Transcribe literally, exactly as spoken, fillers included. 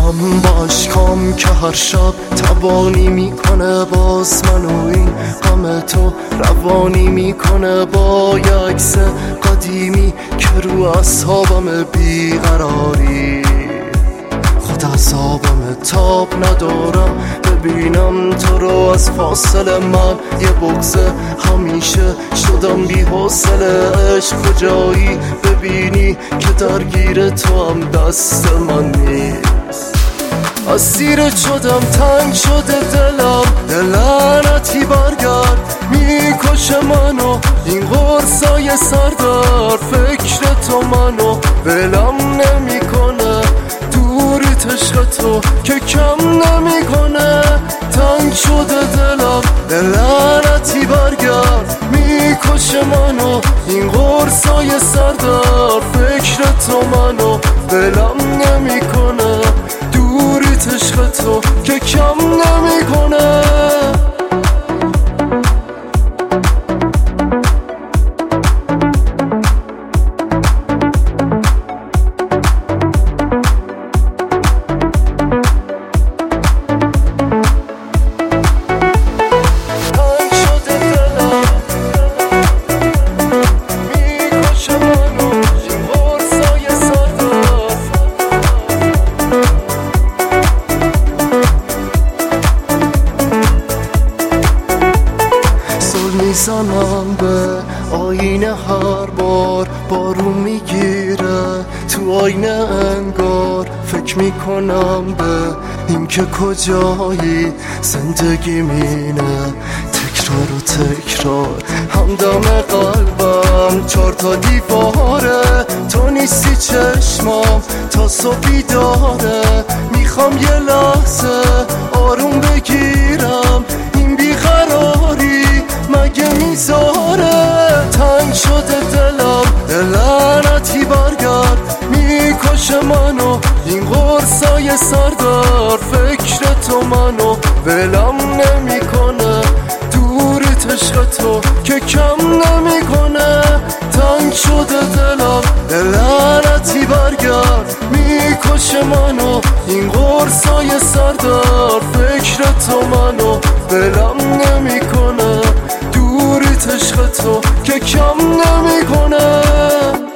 میرم با عشقام که هر شب تبانی میکنه باز منو این غم تو روانی میکنه با یه عکس قدیمی که رو اصحابم بیقراری خود عذابم تاب ندارم ببینم تو رو از فاصله من یه بغضه همیشه شدم بی حوصله عشق کجایی ببینی که درگیر تو هم دست من نیست اسیر شدم تنگ شده دلم لعنتی برگرد میکشه منو این قرصای سردار فکر تو منو ولم نمیکنه دوریت عشق تو که کم نمیکنه تنگ شده دلم لعنتی برگرد میکشه منو این قرصای سردار فکر تو منو ولم نمیکنه دوریت عشق تو که کم نمیکنه میزنم به آینه هر بار بارون میگیره تو آینه انگار فکر میکنم به اینکه کجایی زندگی مینه تکرار و تکرار همدم قلبم چار تا دیواره تو نیستی چشمام تا صبحی داره میخوام یه لحظه آروم بگیرم این بیقراری مگه میذاره تنگ شده دلم لعنتی برگرد میکشه منو این قرصای سردار فکر تو منو ولم نمیکنه دوریت عشق تو که کم نمیکنه تنگ شده دلم لعنتی برگرد میکشه منو این قرصای سردار فکر تو منو ولم نمیکنه دوریت عشق تو که کم نمیکنه